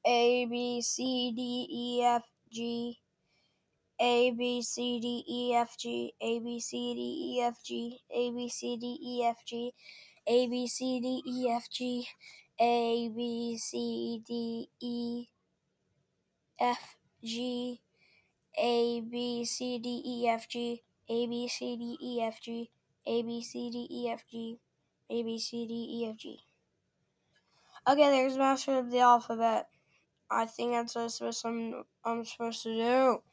A B C D E F G A B C D E F G A B C D E F G A B C D E F G A B C D E F G A B C D E F G A B C D E F G A B C D E F G A B C D E F G A B C D E F G. Okay, there's master of the alphabet. I think that's what I'm supposed to do.